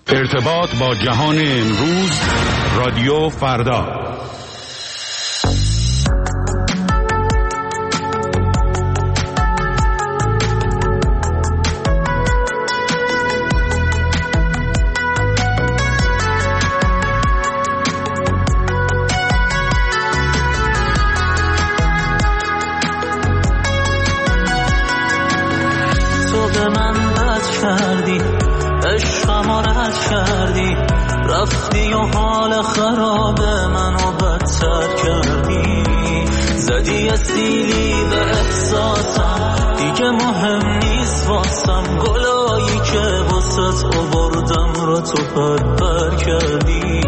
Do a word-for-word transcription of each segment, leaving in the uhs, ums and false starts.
ارتباط با جهان امروز، رادیو فردا. تو به من بد کردی، عشقمو رد کردی، رفتی و حال خراب منو بدتر کردی، زدی استیلی به احساسم، دیگه مهم نیست واسم، گلایی که واسط آوردم رو تو پر پر کردی.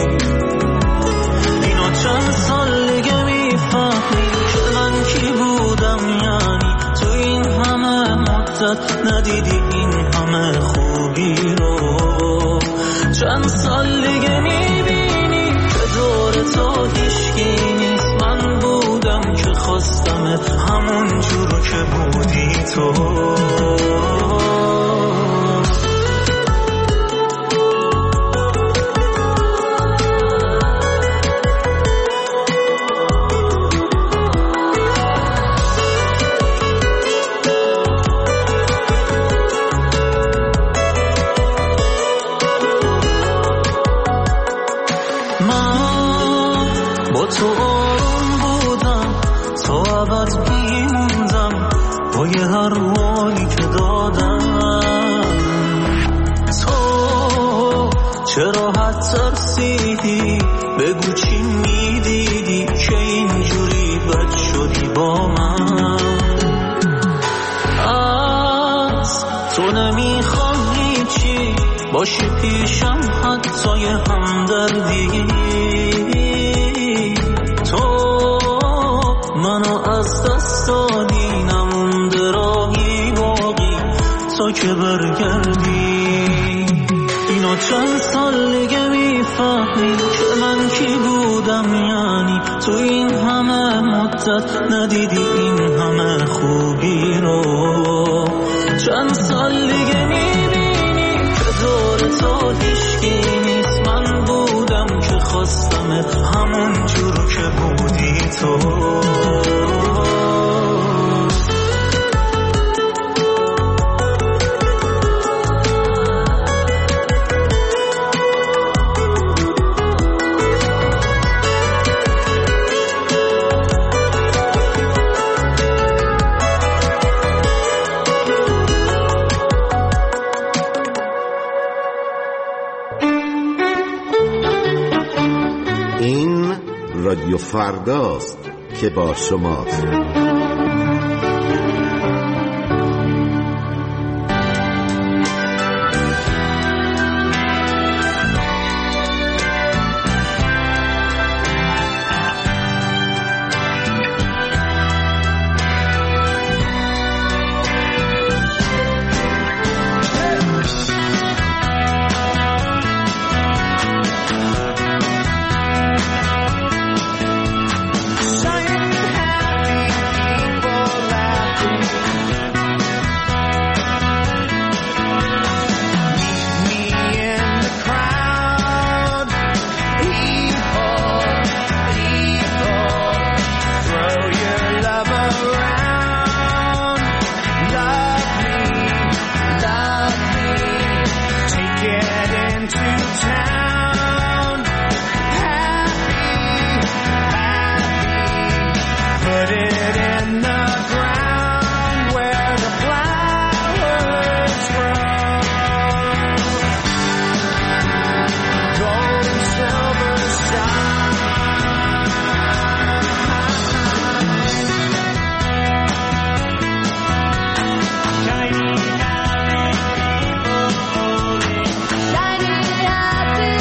اینو چند سال دیگه میفهمی که من کی بودم، یعنی تو این همه مدت ندیدی این همه خوبی رو. چند سال دیگه میبینی که دور تو هیچکی نیست، من بودم که خواستمت همون جورو که بودی تو. تو آروم بودم، تو عبد بیموندم با یه هر والی که دادم. تو چرا حد ترسیدی، بگو چی میدیدی که اینجوری بد شدی با من. از تو نمیخوام هیچی باشی پیشم، حتی یه همدردی. منو از دست دادی، نمونده راهی باقی تا که برگردی. اینو چند سال دیگه میفهمی که من کی بودم، یعنی تو این همه مدت ندیدی این همه خوبی رو. چند سال دیگه میبینی که دور تو هیچکی نیست، من بودم که خواستمت همون جورو که بودی تو. این رادیو فرداست که با شماست. Happy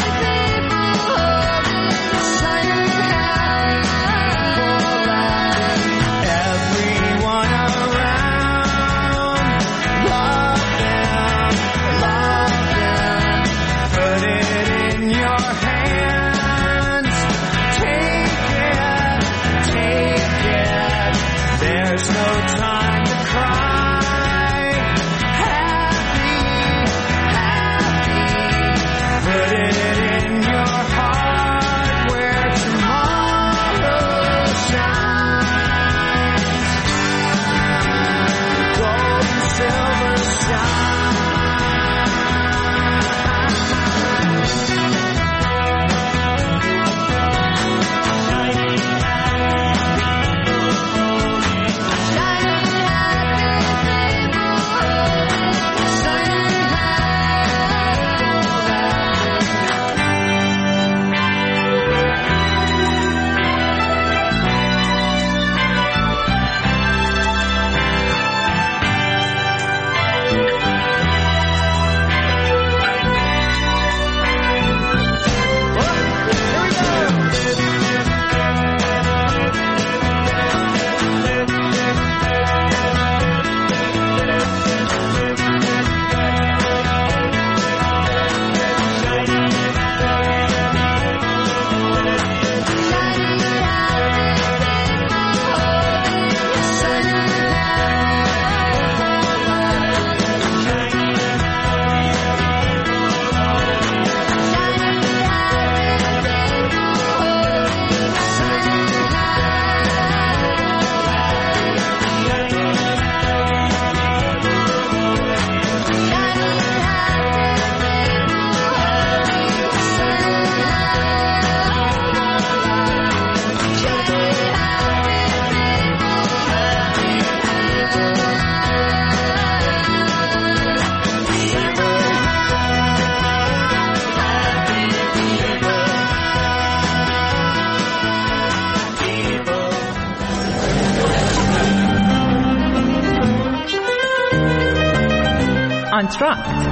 آنتراکت.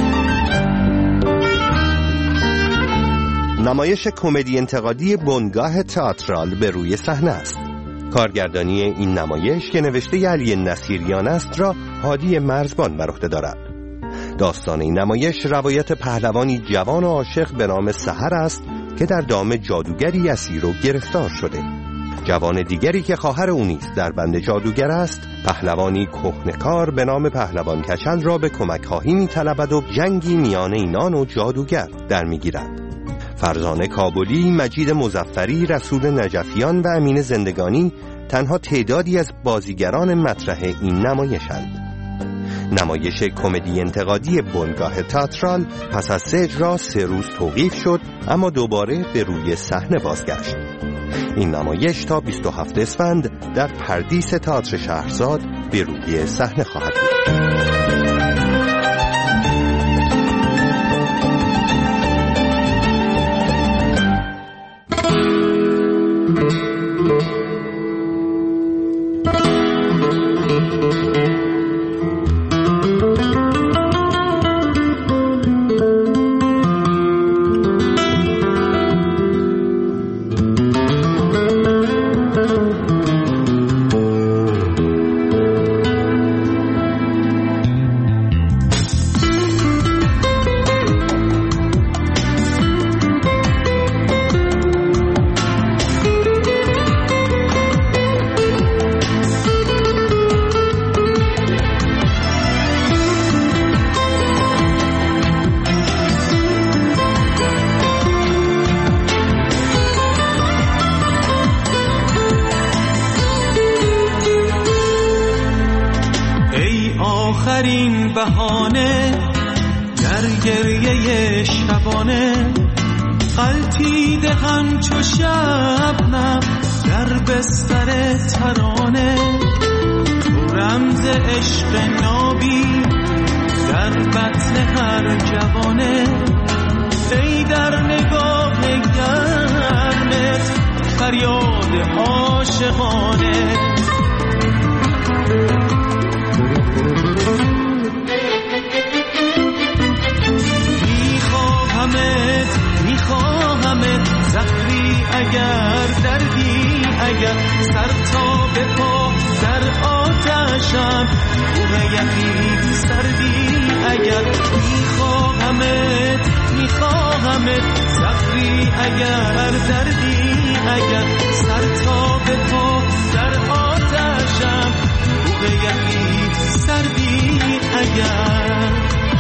نمایش کمدی انتقادی بنگاه تئاترال به روی صحنه است. کارگردانی این نمایش که نوشته علی نصیریان است را هادی مرزبان بر عهده دارد. داستان این نمایش روایت پهلوانی جوان و عاشق به نام سحر است که در دام جادوگری اسیر و گرفتار شده. جوان دیگری که خواهر او نیز در بند جادوگر است، پهلوانی کهنه‌کار به نام پهلوان کچل را به کمک خواهی می‌طلبد و جنگی میان اینان و جادوگر در می‌گیرد. فرزانه کابلی، مجید مظفری، رسول نجفیان و امین زندگانی تنها تعدادی از بازیگران مطرح این نمایشند. نمایش کمدی انتقادی بنگاه تئاترال پس از سه اجرا سه روز توقیف شد، اما دوباره به روی صحنه بازگشت. این نمایش تا بیست و هفتم اسفند در پردیس تئاتر شهرزاد به روی صحنه خواهد بود. آخرین بهانه در گریه شبانه، غلطیده همچو شبنم در بستر ترانه. تو رمز عشق نابی در بطن هر جوانه، ای در نگاه گرمت فریاد عاشقانه. میخواهمت میخواهمت زهری اگر دردی اگر، سر تا به پا در آتشم کوه یخی سردی اگر. میخواهمت میخواهمت زهری اگر دردی اگر، سر تا به پا در آتشم کوه یخی سردی اگر.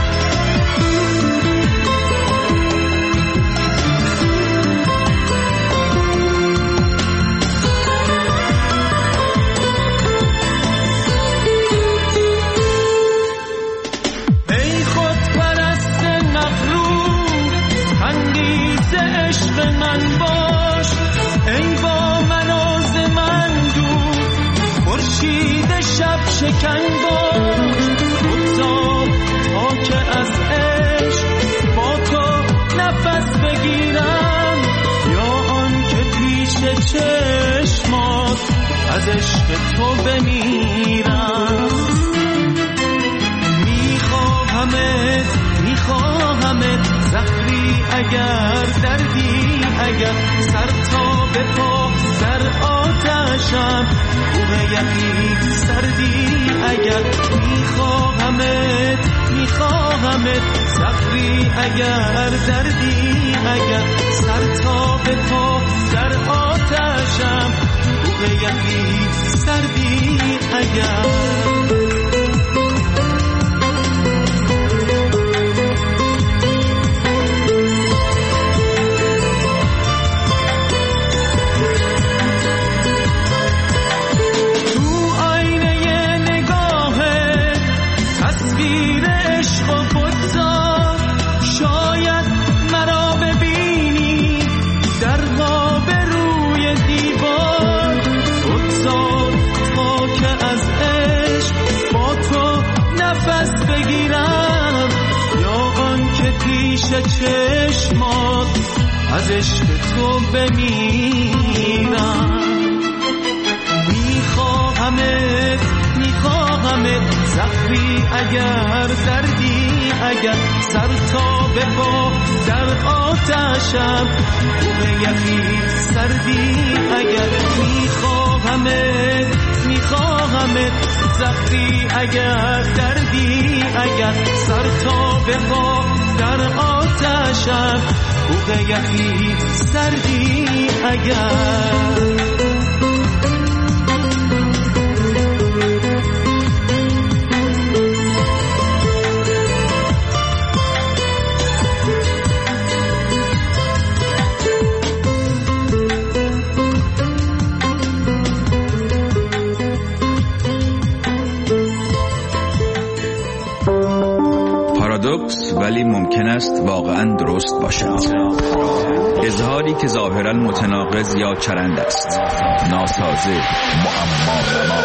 من باش ای با مناز من دور، خورشید شب شکن باش. بگذار تا که از عشق با تو نفس بگیرم، یا آن که پیش چشمات از عشق تو بمیرم. میخواهمت میخواهمت زهری اگر دردی اگر، سر تا به پا در آتشم کوه یخی سردی اگر. میخواهمت میخواهمت زهری اگر دردی اگر، سر تا به پا در آتشم کوه یخی سردی اگر. چشمات از عشق تو بمیرم. میخواهمت میخواهمت زهری اگر دردی اگر سر تا به پا در آتشم، بوی یخی سردی اگر میخواهمت میخواهمت، زخمی اگر دردی اگر سر تا به پا در آتشم، بوی یخی سردی اگر. پارادوکس ولی ممکن است واقعا درست باشد. اظهاری که ظاهرا متناقض یا چرند است، ناسازه، معما.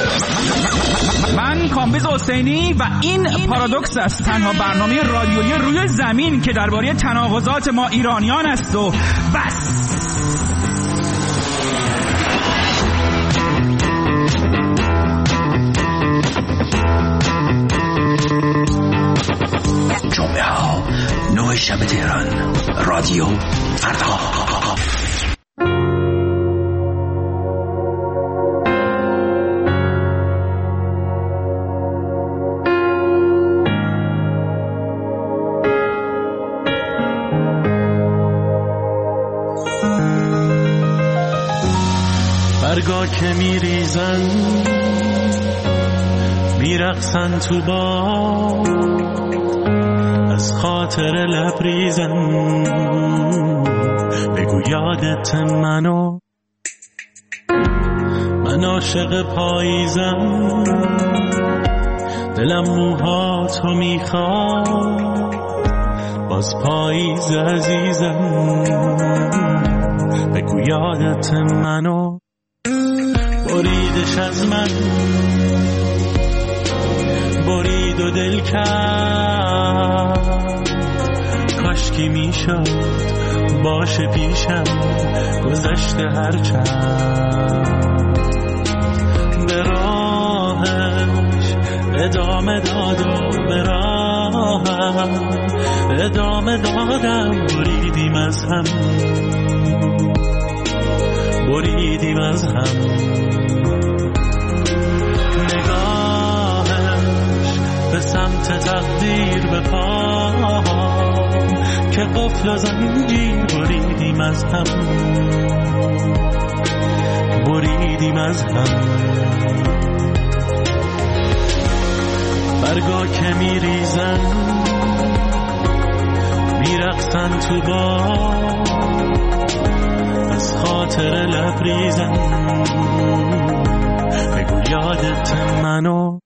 من کامبیز حسینی و این پارادوکس است، تنها برنامه رادیویی روی زمین که درباره تناقضات ما ایرانیان است و بس. جمعه ها نه شب تهران، رادیو فردا. برگا که میریزن میرقصن تو با، از خاطر لبریزن بگو یادت منو، من عاشق پاییزم، دلم موهاتو میخواد، باز پاییز عزیزم بگو یادت منو. بریدش از من برید و دل کرد، کاشکی میشد باشه پیشم گذشته هرچند، به راهش ادامه داد و به راهم ادامه دادم، بریدیم از هم بریدیم از هم. به سمت تقدیر به پا که قفل و زنجیر بریدیم از هم بریدیم از هم. برگا که میریزن میرقصن تو با، از خاطر لبریزن بگو یادت منو.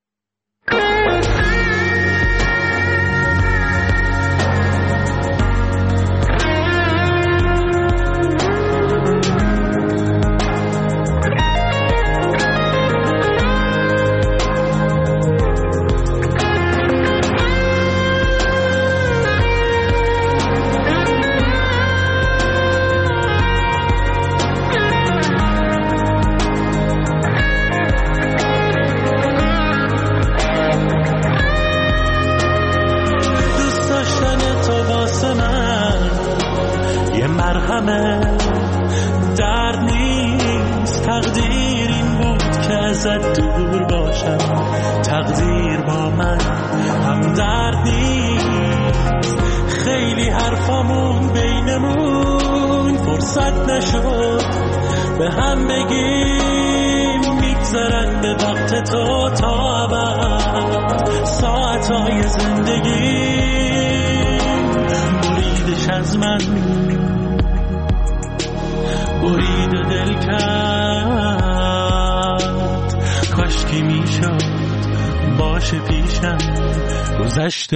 درد نیست، تقدیر این بود که ازت دور باشم، تقدیر با من هم درد نیست. خیلی حرفامون بینمون فرصت نشد به هم بگیم، میگذرن به وقت تو تا ابد ساعتهای زندگی. بریدش از من برید و دل کرد، کاشکی میشد باشه پیشم گذشته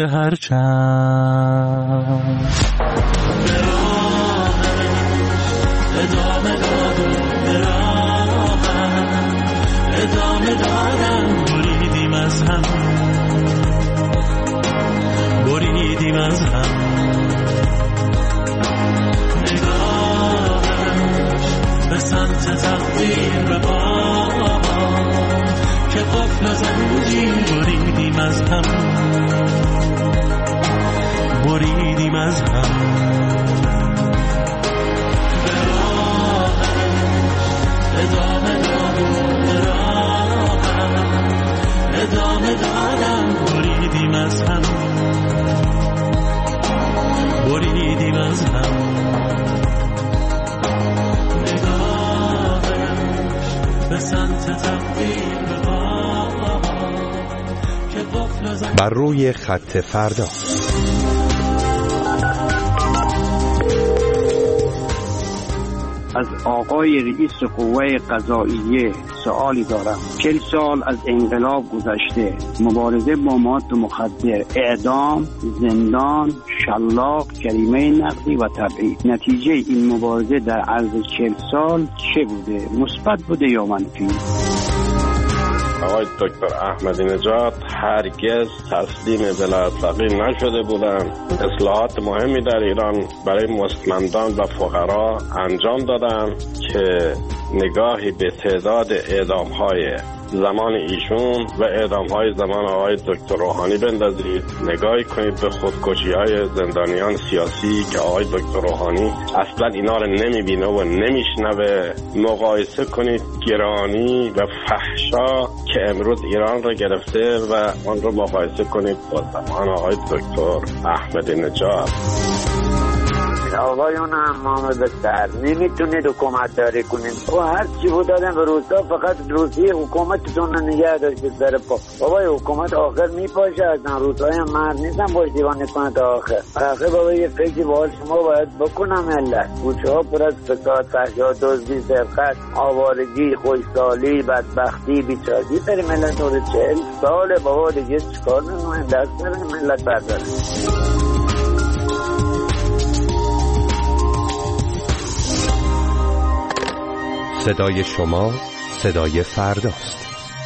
هرچند. به راهش ادامه داد و به راهم ادامه دادم، بریدیم از هم بریدیم از هم. به سمت تقدیر به پا که قفل و زنجیر بریدیم از هم بریدیم از هم. ادامه دادم ادامه دادم بریدیم از هم بریدیم از هم. نگاهش به سمت تقدیر بر روی خط فردا. از آقای رئیس قوه قضاییه سوالی دارم. چهل سال از انقلاب گذشته، مبارزه با مواد مخدر، اعدام، زندان، شلاق، جریمه نقدی و تبعید. نتیجه این مبارزه در عرض چهل سال چه بوده؟ مثبت بوده یا منفی؟ آقای دکتر احمدی نژاد هرگز تسلیم ولایت فقیه نشده بودند. اصلاحات مهمی در ایران برای مستمندان و فقرا انجام دادند که نگاهی به تعداد اعدام‌های زمان ایشون و اعدام‌های زمان آقای دکتر روحانی بندازید. نگاهی کنید به خودکشی‌های زندانیان سیاسی که آقای دکتر روحانی اصلا اینا رو نمی‌بینه و نمی‌شنوه. مقایسه کنید گرانی و فحشا که امروز ایران رو گرفته و آن رو مقایسه کنید با زمان آقای دکتر احمدی نژاد. آقایون امام بستر نمیتونید حکومت داری کنید و هر چی بود دادن به روستا، فقط روسیه حکومتتون رو نگه داشتید سر پا. بابای حکومت آخر میپاشه ازن. روسای مرد نیستن باش دیوان نکنه تا آخر. آخر بابا یه فکری باید شما باید بکنم. ملت کوچه ها پر از فساد، فحشا، دزدی، سرقت، آوارگی، خوشحالی، بدبختی، بیچارگی داری ملت دور چهل ساله. بابا دیگه چیکار نمی‌کنه؟ دست داره ملت برداره. صدای شما صدای فرداست.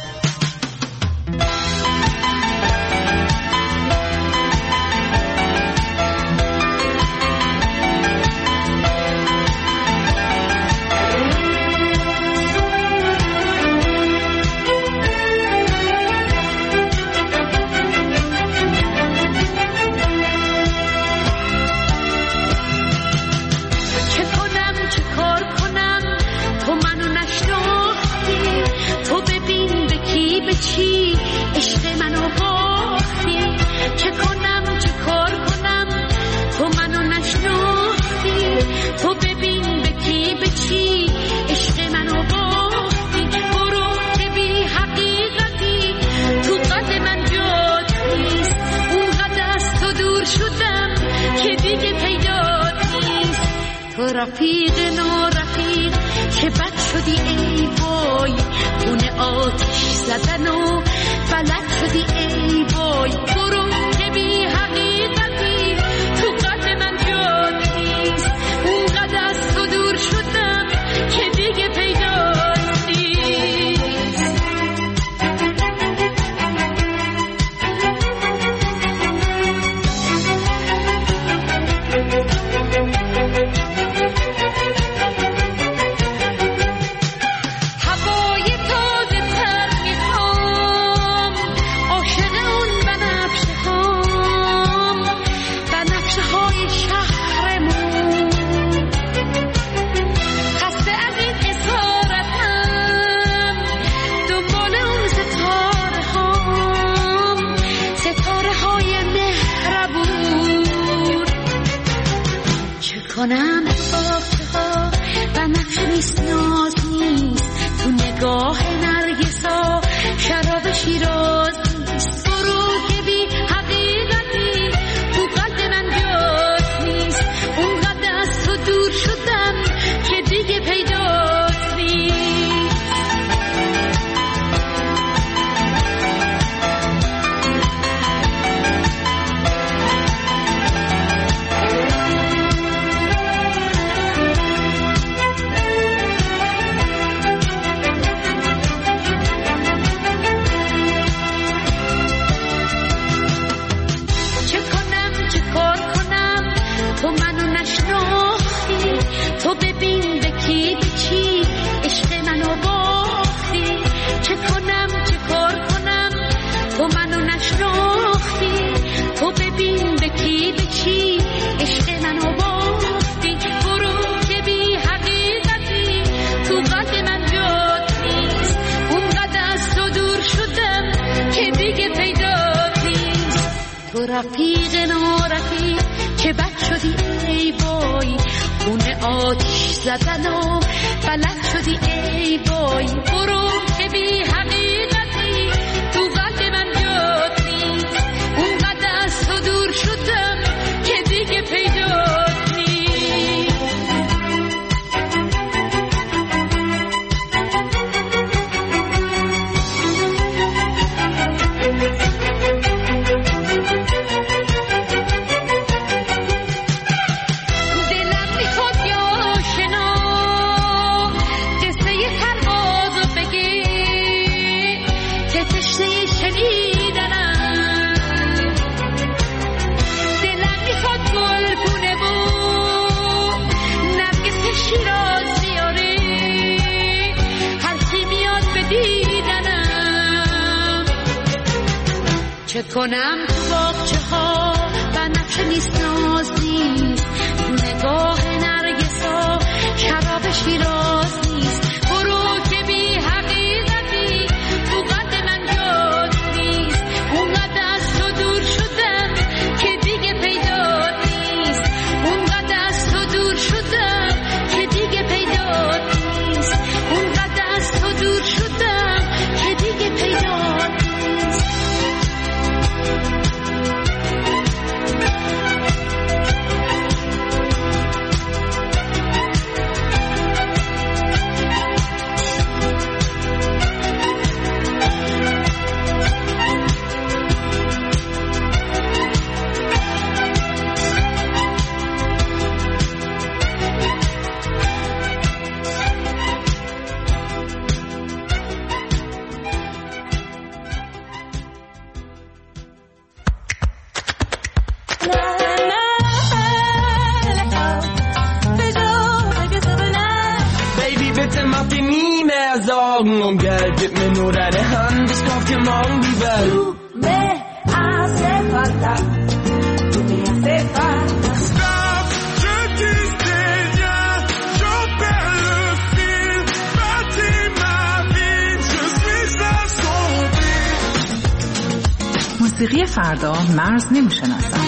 رفیق نو رفیق چه بد شدی ای بای، خونه آتش زدن و فلک شدی ای بای. برو که بی حقیقتی تو قلب من جات نیست، اونقدر از تو دور شدم که دیگه پیدات نیست. کنم باخته ها و نقش نیست ناز نیست، تو نگاه نرگسا شراب شیراز نیست. برو که بی حقیقتی تو قلب من جات نیست، اونقدر از تو دور شدم که دیگه پیدات نیست. تو رفیق نارفیق چه بد شدی ای وای خونه آتش زدن و بلد شدی ای وای برو که بی حقیقتی تو قلب من جات نیست اونقدر از تو دور شدم که دیگه پیدات نیست چه کنم تو باغچه ها بنفشه نیست ناز نیست تو نگاه نرگسا شراب شیراز نیست برو که بی حقیقتی تو قد من جات نیست اونقدر از تو دور شدم که دیگه پیدات نیست اونقدر از تو دور شدم که دیگه پیدات نیست اونقدر از تو دور شدم که دیگه پیدات نیست Om gelbet med nur deine Hand, ich kauf dir morgen die Welt. Du me hace falta, du me hace falta. Stop, je disais rien, j'en perds le fil. Bâtis ma vie, je suis assombri. موسیقی فردا مرز نمیشناسد.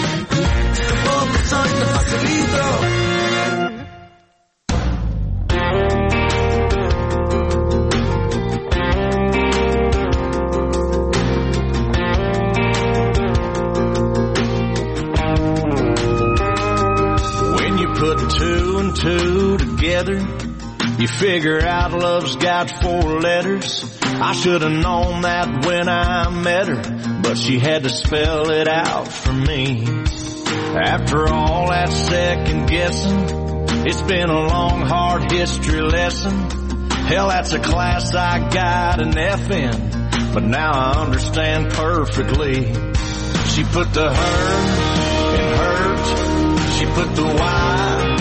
Two together, you figure out love's got four letters. I should have known that when I met her, but she had to spell it out for me. After all that second guessing, it's been a long hard history lesson. Hell, that's a class I got an F in, but now I understand perfectly. She put the her in hurt, she put the Y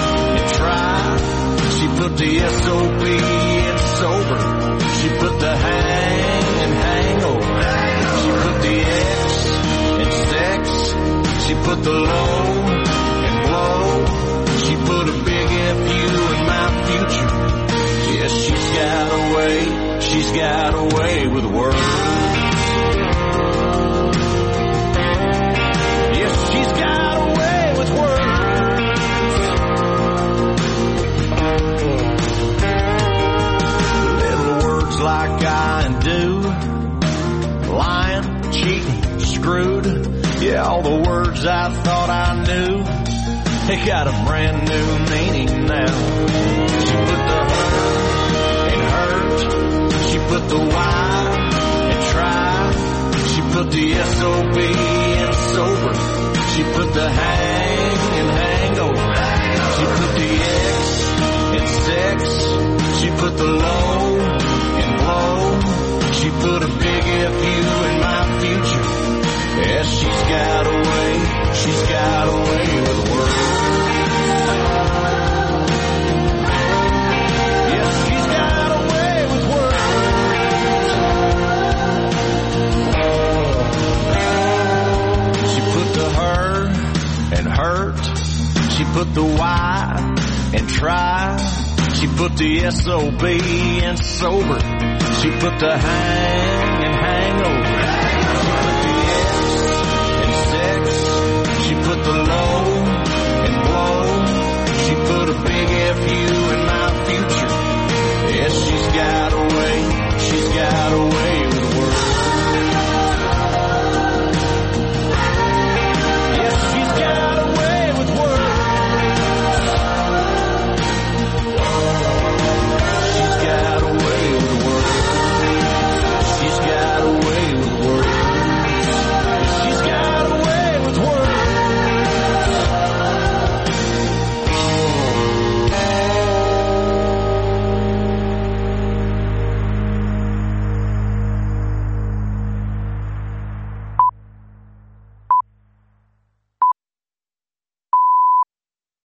she put the S O B in sober. She put the hang and hangover. She put the X in sex. She put the low in blow. She put a big F U in my future. Yes, she's got a way. She's got a way with words. Yes, she's got a way with words. Like I do, lying, cheating, screwed. Yeah, all the words I thought I knew, they got a brand new meaning now. She put the hurt in hurt. She put the Y in try. She put the S O B in sober. She put the hang in hangover. She put the X in sex. She put the low in blow. She put a big F U in my future. Yes, she's got a way. She's got a way with words. Yes, she's got a way with words. She put the her and hurt. She put the Y and try. She put the S O B in sober. She put the hang